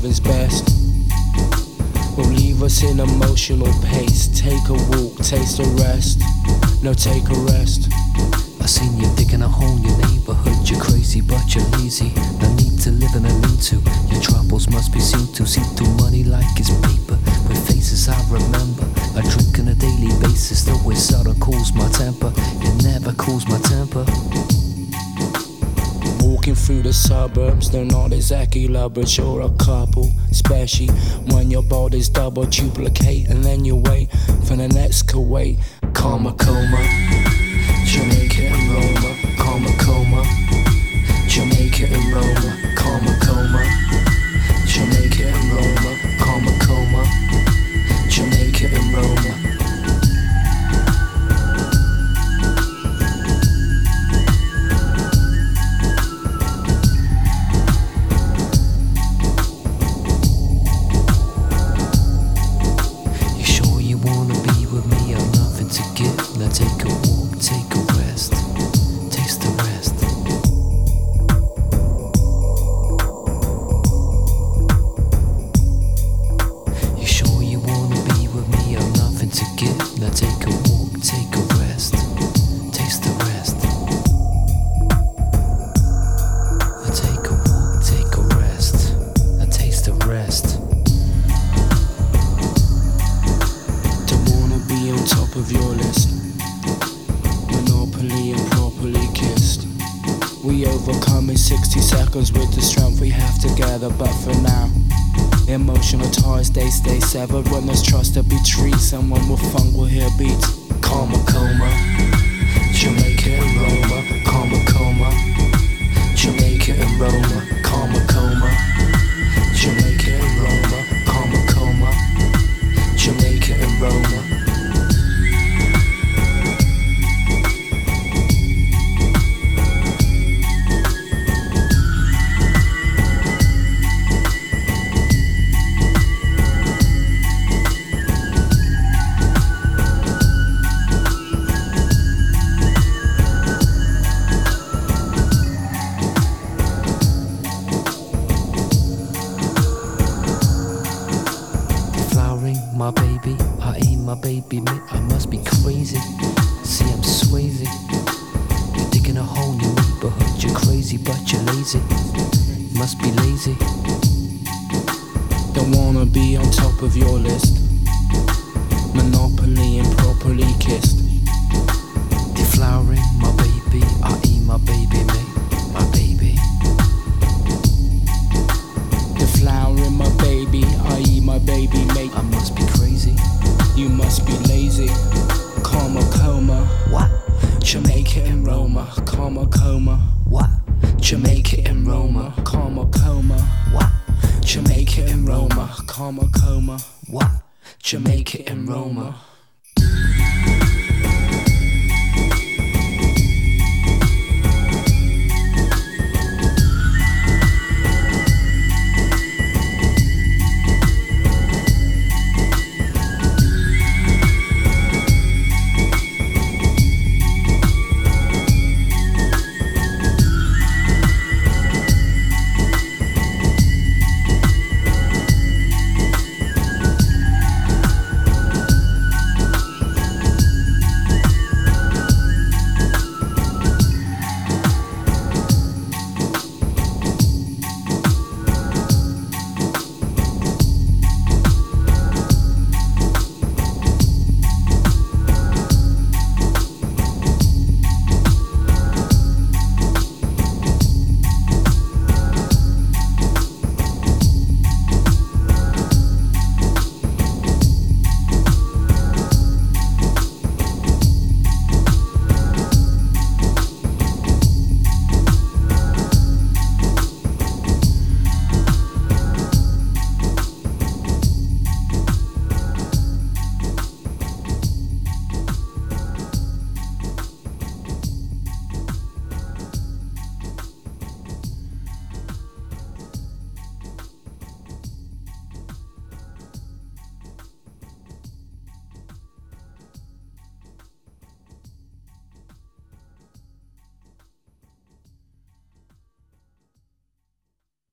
his best will leave us in emotional pace. Take a walk, taste a rest. No, take a rest. I seen you digging a hole in your neighborhood. You're crazy, but you're lazy. No need to live in a lean-to. Your troubles must be seen to. See through money like it's paper. With faces I remember. I drink on a daily basis. Though it seldom cools my temper. It never cools my temper. Walking through the suburbs, they're not exactly lovers. You're a couple, especially when your body's double duplicate. And then you wait for the next Kuwait. Karma coma, Jamaica and Roma. Karma coma, Jamaica and Roma. Karma coma, Jamaica and Roma. Karma coma, Jamaica and Roma. Now take a walk, take a rest, taste the rest. You sure you wanna be with me? I've nothing to give. Now take a walk, take a rest, taste the rest. Now take a walk, take a rest, now taste the rest. Don't wanna be on top of your list. Monopoly and properly kissed. We overcome in 60 seconds with the strength we have together. But for now, emotional ties, they stay severed. When there's trust to be treated, someone with funk will hear beats. Karma coma, Jamaica and Roma. Karma coma, Jamaica and Roma. Karma coma, Jamaica and Roma. Karma coma, Jamaica and Roma. My baby, I ain't my baby, mate. I must be crazy. See, I'm Swayze. You're digging a hole in your neighborhood. You're crazy, but you're lazy. Must be lazy. Don't wanna be on top of your list. Monopoly and properly kissed. Deflowering, my baby, I ain't my baby, mate. My baby. Deflowering, my baby, I eat my baby, mate. I must be crazy. You must be lazy. Karma coma. What? Jamaica and Roma. Karma coma. What? Jamaica and Roma. Karma coma. What? Jamaica and Roma. Karma coma. What? Jamaica and Roma.